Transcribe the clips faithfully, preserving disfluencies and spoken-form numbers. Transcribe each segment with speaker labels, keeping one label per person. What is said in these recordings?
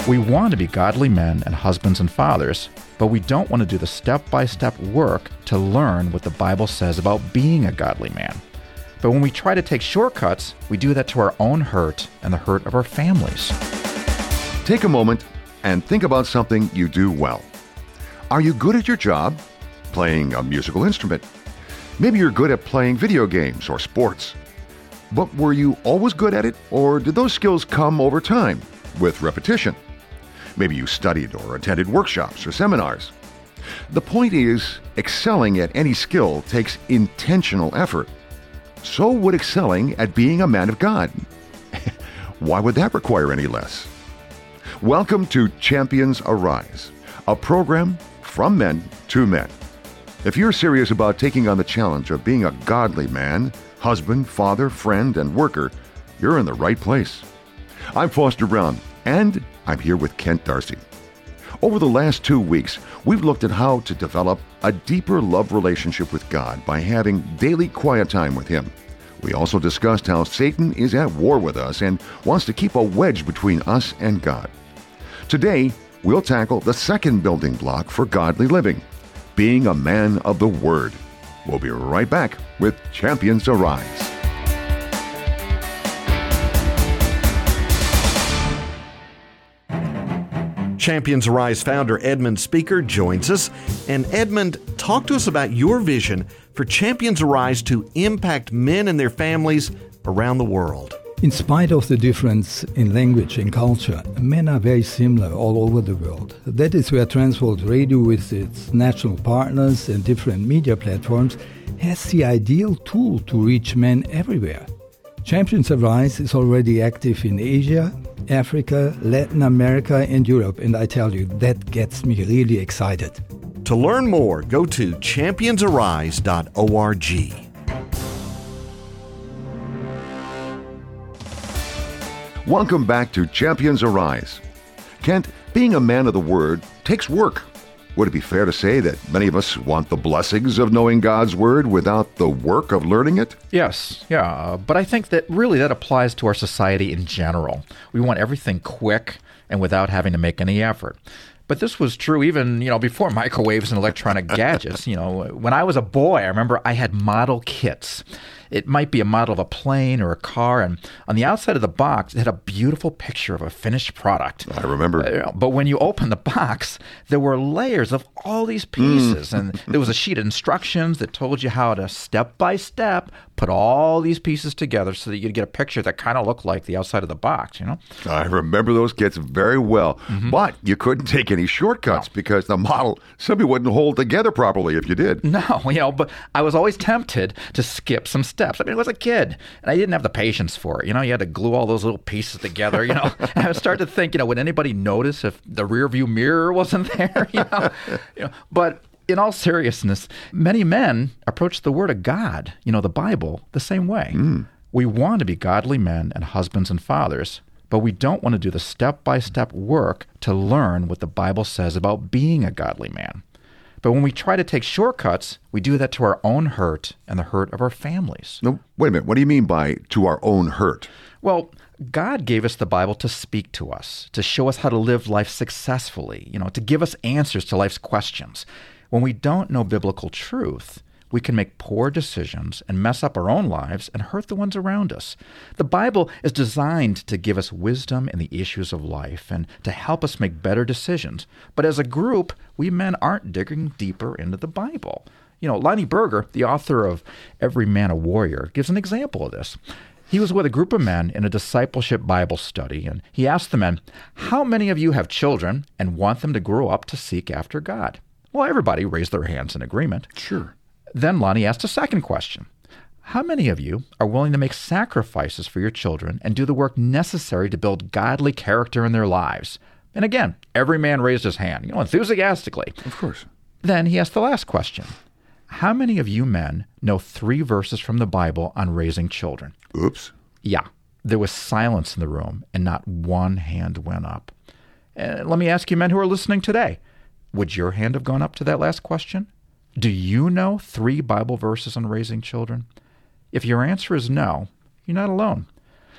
Speaker 1: We want to be godly men and husbands and fathers, but we don't want to do the step-by-step work to learn what the Bible says about being a godly man. But when we try to take shortcuts, we do that to our own hurt and the hurt of our families.
Speaker 2: Take a moment and think about something you do well. Are you good at your job? Playing a musical instrument. Maybe you're good at playing video games or sports. But were you always good at it, or did those skills come over time with repetition? Maybe you studied or attended workshops or seminars. The point is, excelling at any skill takes intentional effort. So would excelling at being a man of God. Why would that require any less? Welcome to Champions Arise, a program from men to men. If you're serious about taking on the challenge of being a godly man, husband, father, friend, and worker, you're in the right place. I'm Foster Brown, and I'm here with Kent Darcy. Over the last two weeks, we've looked at how to develop a deeper love relationship with God by having daily quiet time with Him. We also discussed how Satan is at war with us and wants to keep a wedge between us and God. Today, we'll tackle the second building block for godly living, being a man of the Word. We'll be right back with Champions Arise.
Speaker 3: Champions Arise founder Edmund Speaker joins us. And Edmund, talk to us about your vision for Champions Arise to impact men and their families around the world.
Speaker 4: In spite of the difference in language and culture, men are very similar all over the world. That is where Transworld Radio, with its national partners and different media platforms, has the ideal tool to reach men everywhere. Champions Arise is already active in Asia, Africa, Latin America, and Europe, and I tell you, that gets me really excited.
Speaker 3: To learn more, go to champions arise dot org.
Speaker 2: Welcome back to Champions Arise. Kent, being a man of the Word takes work. Would it be fair to say that many of us want the blessings of knowing God's Word without the work of learning it?
Speaker 1: Yes, yeah, but I think that really that applies to our society in general. We want everything quick and without having to make any effort. But this was true even, you know, before microwaves and electronic gadgets. You know, when I was a boy, I remember I had model kits. It might be a model of a plane or a car, and on the outside of the box, it had a beautiful picture of a finished product.
Speaker 2: I remember.
Speaker 1: Uh, but when you open the box, there were layers of all these pieces, mm. and there was a sheet of instructions that told you how to, step by step, put all these pieces together so that you'd get a picture that kind of looked like the outside of the box, you know?
Speaker 2: I remember those kits very well,
Speaker 1: mm-hmm.
Speaker 2: but you couldn't take any shortcuts
Speaker 1: no.
Speaker 2: because the model simply wouldn't hold together properly if you did.
Speaker 1: No, you know, but I was always tempted to skip some steps. I mean, I was a kid, and I didn't have the patience for it. You know, you had to glue all those little pieces together, you know. And I would start to think, you know, would anybody notice if the rear view mirror wasn't there, you know? you know? But in all seriousness, many men approach the Word of God, you know, the Bible, the same way.
Speaker 2: Mm.
Speaker 1: We want to be godly men and husbands and fathers, but we don't want to do the step-by-step work to learn what the Bible says about being a godly man. But when we try to take shortcuts, we do that to our own hurt and the hurt of our families.
Speaker 2: No, wait a minute. What do you mean by to our own hurt?
Speaker 1: Well, God gave us the Bible to speak to us, to show us how to live life successfully, you know, to give us answers to life's questions. When we don't know biblical truth, we can make poor decisions and mess up our own lives and hurt the ones around us. The Bible is designed to give us wisdom in the issues of life and to help us make better decisions. But as a group, we men aren't digging deeper into the Bible. You know, Lonnie Berger, the author of Every Man a Warrior, gives an example of this. He was with a group of men in a discipleship Bible study, and he asked the men, "How many of you have children and want them to grow up to seek after God?" Well, everybody raised their hands in agreement.
Speaker 2: Sure.
Speaker 1: Then Lonnie asked a second question. How many of you are willing to make sacrifices for your children and do the work necessary to build godly character in their lives? And again, every man raised his hand, you know, enthusiastically.
Speaker 2: Of course.
Speaker 1: Then he asked the last question. How many of you men know three verses from the Bible on raising children?
Speaker 2: Oops.
Speaker 1: Yeah. There was silence in the room, and not one hand went up. And let me ask you men who are listening today, would your hand have gone up to that last question? Do you know three Bible verses on raising children? If your answer is no, you're not alone.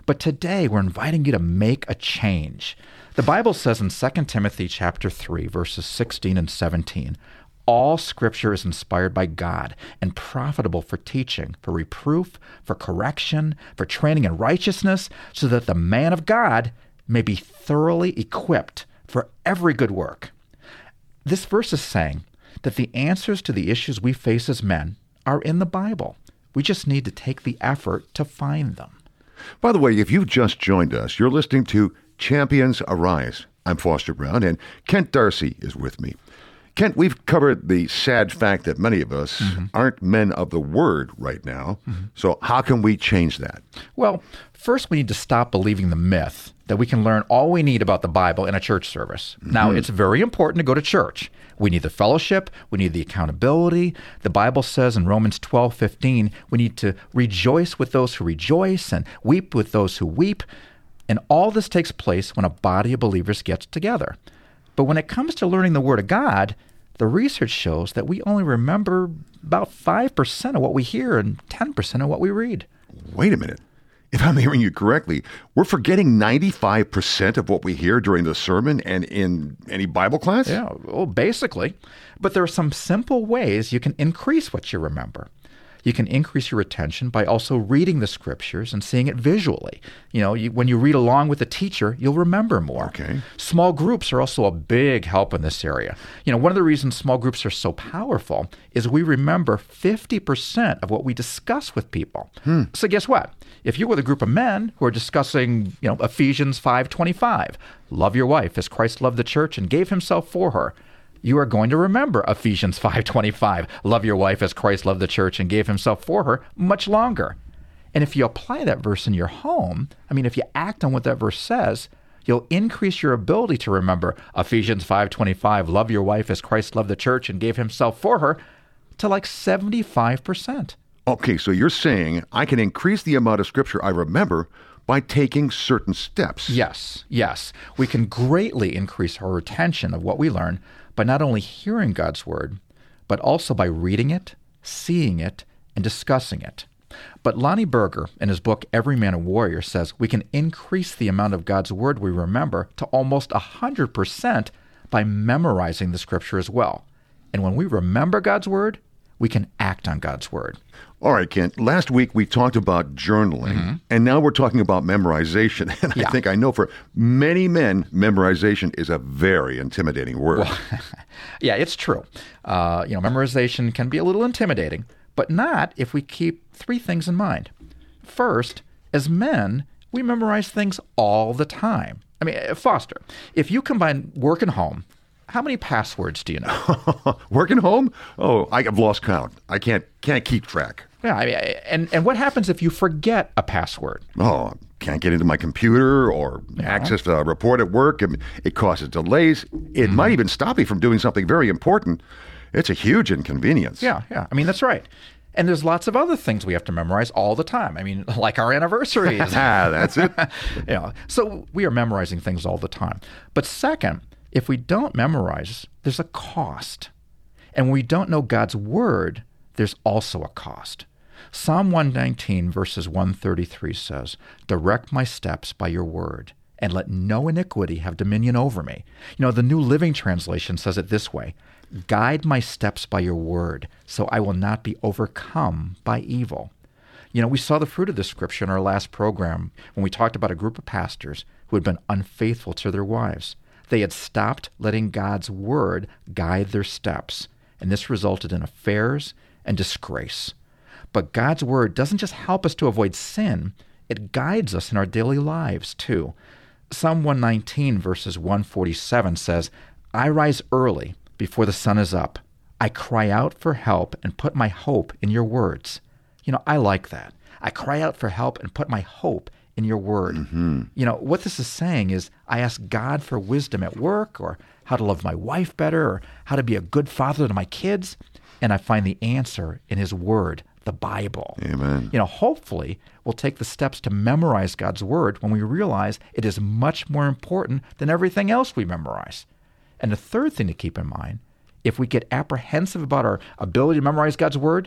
Speaker 1: But today we're inviting you to make a change. The Bible says in Second Timothy chapter three, verses sixteen and seventeen, all Scripture is inspired by God and profitable for teaching, for reproof, for correction, for training in righteousness, so that the man of God may be thoroughly equipped for every good work. This verse is saying that the answers to the issues we face as men are in the Bible. We just need to take the effort to find them.
Speaker 2: By the way, if you've just joined us, you're listening to Champions Arise. I'm Foster Brown, and Kent Darcy is with me. Kent, we've covered the sad fact that many of us mm-hmm. aren't men of the Word right now. Mm-hmm. So how can we change that?
Speaker 1: Well, first we need to stop believing the myth that we can learn all we need about the Bible in a church service. Mm-hmm. Now, it's very important to go to church. We need the fellowship. We need the accountability. The Bible says in Romans twelve fifteen, we need to rejoice with those who rejoice and weep with those who weep. And all this takes place when a body of believers gets together. But when it comes to learning the Word of God, the research shows that we only remember about five percent of what we hear and ten percent of what we read.
Speaker 2: Wait a minute. If I'm hearing you correctly, we're forgetting ninety-five percent of what we hear during the sermon and in any Bible class?
Speaker 1: Yeah, well, basically. But there are some simple ways you can increase what you remember. You can increase your retention by also reading the Scriptures and seeing it visually. You know, you, when you read along with the teacher, you'll remember more.
Speaker 2: Okay.
Speaker 1: Small groups are also a big help in this area. You know, one of the reasons small groups are so powerful is we remember fifty percent of what we discuss with people. Hmm. So guess what? If you're with a group of men who are discussing, you know, Ephesians five twenty-five, love your wife as Christ loved the church and gave himself for her, you are going to remember Ephesians five twenty-five, love your wife as Christ loved the church and gave himself for her, much longer. And if you apply that verse in your home, I mean, if you act on what that verse says, you'll increase your ability to remember Ephesians five twenty-five, love your wife as Christ loved the church and gave himself for her, to like seventy-five percent.
Speaker 2: Okay, so you're saying I can increase the amount of Scripture I remember by taking certain steps.
Speaker 1: Yes, yes. We can greatly increase our retention of what we learn by not only hearing God's Word, but also by reading it, seeing it, and discussing it. But Lonnie Berger, in his book Every Man a Warrior, says we can increase the amount of God's Word we remember to almost one hundred percent by memorizing the Scripture as well. And when we remember God's Word, we can act on God's Word.
Speaker 2: All right, Kent. Last week we talked about journaling, mm-hmm. and now we're talking about memorization. And yeah. I think I know for many men, memorization is a very intimidating word.
Speaker 1: Well, yeah, it's true. Uh, you know, memorization can be a little intimidating, but not if we keep three things in mind. First, as men, we memorize things all the time. I mean, Foster, if you combine work and home, how many passwords do you know?
Speaker 2: Working home? Oh, I've lost count. I can't can't keep track.
Speaker 1: Yeah, I mean, and and what happens if you forget a password?
Speaker 2: Oh, can't get into my computer or yeah. access a report at work. It causes delays. It mm-hmm. might even stop me from doing something very important. It's a huge inconvenience.
Speaker 1: Yeah, yeah. I mean, that's right. And there's lots of other things we have to memorize all the time. I mean, like our anniversaries.
Speaker 2: Ah, that's it.
Speaker 1: Yeah. So we are memorizing things all the time. But second, if we don't memorize, there's a cost. And when we don't know God's Word, there's also a cost. Psalm one nineteen, verses one thirty-three says, direct my steps by your word, and let no iniquity have dominion over me. You know, the New Living Translation says it this way, guide my steps by your word, so I will not be overcome by evil. You know, we saw the fruit of this scripture in our last program when we talked about a group of pastors who had been unfaithful to their wives. They had stopped letting God's word guide their steps, and this resulted in affairs and disgrace. But God's word doesn't just help us to avoid sin, it guides us in our daily lives too. Psalm one nineteen verses one forty-seven says, I rise early before the sun is up. I cry out for help and put my hope in your words. You know, I like that. I cry out for help and put my hope in your word. Mm-hmm. You know, what this is saying is I ask God for wisdom at work, or how to love my wife better, or how to be a good father to my kids, and I find the answer in his word, the Bible.
Speaker 2: Amen.
Speaker 1: You know, hopefully we'll take the steps to memorize God's word when we realize it is much more important than everything else we memorize. And the third thing to keep in mind, if we get apprehensive about our ability to memorize God's word,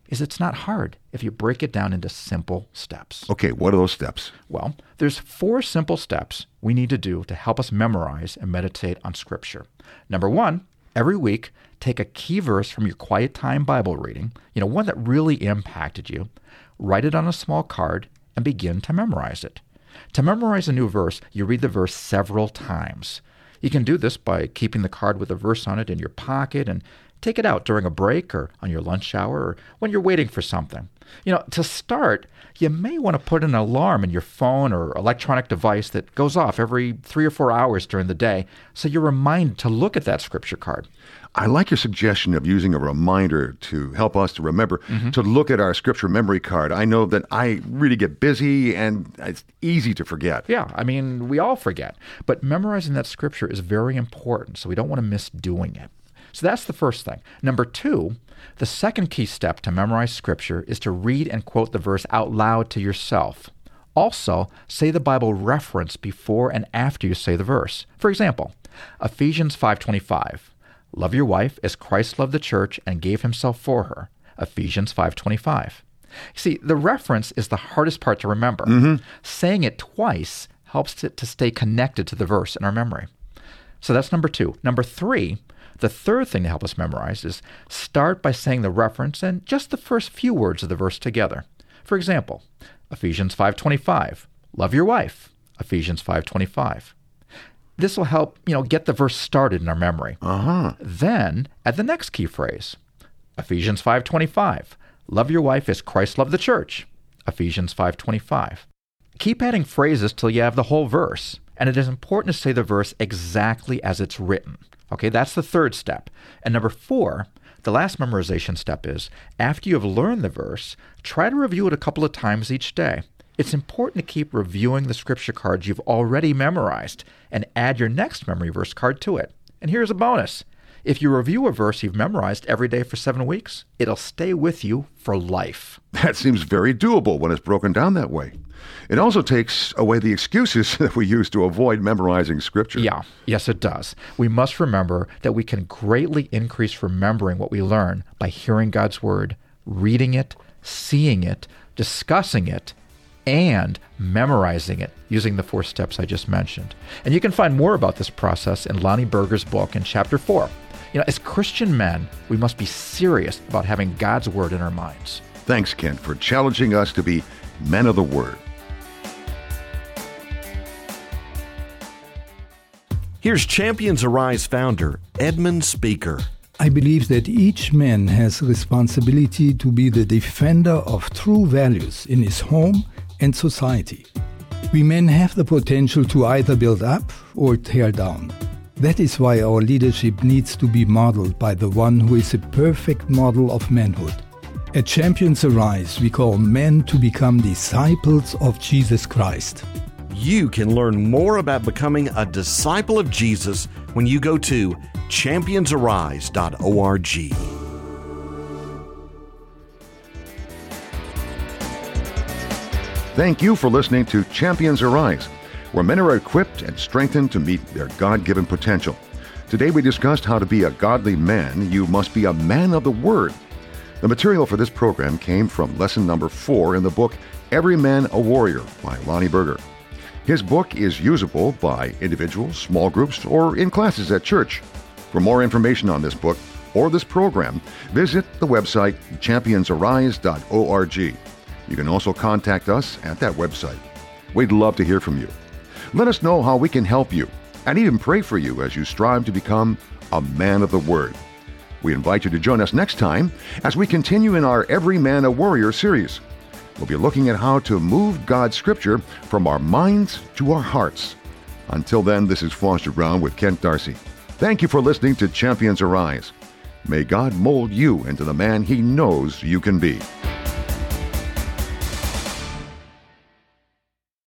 Speaker 1: is it's not hard if you break it down into simple steps.
Speaker 2: Okay, what are those steps?
Speaker 1: Well, there's four simple steps we need to do to help us memorize and meditate on Scripture. Number one, every week, take a key verse from your quiet time Bible reading, you know, one that really impacted you, write it on a small card, and begin to memorize it. To memorize a new verse, you read the verse several times. You can do this by keeping the card with a verse on it in your pocket and take it out during a break or on your lunch hour or when you're waiting for something. You know, to start, you may want to put an alarm in your phone or electronic device that goes off every three or four hours during the day so you're reminded to look at that Scripture card.
Speaker 2: I like your suggestion of using a reminder to help us to remember mm-hmm. to look at our Scripture memory card. I know that I really get busy and it's easy to forget.
Speaker 1: Yeah, I mean, we all forget. But memorizing that Scripture is very important, so we don't want to miss doing it. So that's the first thing. Number two, the second key step to memorize Scripture is to read and quote the verse out loud to yourself. Also, say the Bible reference before and after you say the verse. For example, Ephesians five twenty-five. Love your wife as Christ loved the church and gave himself for her. Ephesians five twenty-five. See, the reference is the hardest part to remember. Mm-hmm. Saying it twice helps it to stay connected to the verse in our memory. So that's number two. Number three, the third thing to help us memorize is start by saying the reference and just the first few words of the verse together. For example, Ephesians five twenty-five. Love your wife. Ephesians five twenty-five. This will help, you know, get the verse started in our memory.
Speaker 2: Uh-huh.
Speaker 1: Then, add the next key phrase. Ephesians five twenty-five. Love your wife as Christ loved the church. Ephesians five twenty-five. Keep adding phrases till you have the whole verse. And it is important to say the verse exactly as it's written. Okay, that's the third step. And number four, the last memorization step is, after you have learned the verse, try to review it a couple of times each day. It's important to keep reviewing the Scripture cards you've already memorized and add your next memory verse card to it. And here's a bonus. If you review a verse you've memorized every day for seven weeks, it'll stay with you for life.
Speaker 2: That seems very doable when it's broken down that way. It also takes away the excuses that we use to avoid memorizing Scripture.
Speaker 1: Yeah, yes it does. We must remember that we can greatly increase remembering what we learn by hearing God's Word, reading it, seeing it, discussing it, and memorizing it using the four steps I just mentioned. And you can find more about this process in Lonnie Berger's book in chapter four. You know, as Christian men, we must be serious about having God's Word in our minds.
Speaker 2: Thanks, Kent, for challenging us to be men of the Word.
Speaker 3: Here's Champions Arise founder, Edmund Speaker.
Speaker 4: I believe that each man has responsibility to be the defender of true values in his home and society. We men have the potential to either build up or tear down. That is why our leadership needs to be modeled by the one who is a perfect model of manhood. At Champions Arise, we call men to become disciples of Jesus Christ.
Speaker 3: You can learn more about becoming a disciple of Jesus when you go to champions arise dot org.
Speaker 2: Thank you for listening to Champions Arise, where men are equipped and strengthened to meet their God-given potential. Today we discussed how to be a godly man. You must be a man of the Word. The material for this program came from lesson number four in the book Every Man a Warrior by Lonnie Berger. His book is usable by individuals, small groups, or in classes at church. For more information on this book or this program, visit the website champions arise dot org. You can also contact us at that website. We'd love to hear from you. Let us know how we can help you and even pray for you as you strive to become a man of the Word. We invite you to join us next time as we continue in our Every Man a Warrior series. We'll be looking at how to move God's Scripture from our minds to our hearts. Until then, this is Foster Brown with Kent Darcy. Thank you for listening to Champions Arise. May God mold you into the man He knows you can be.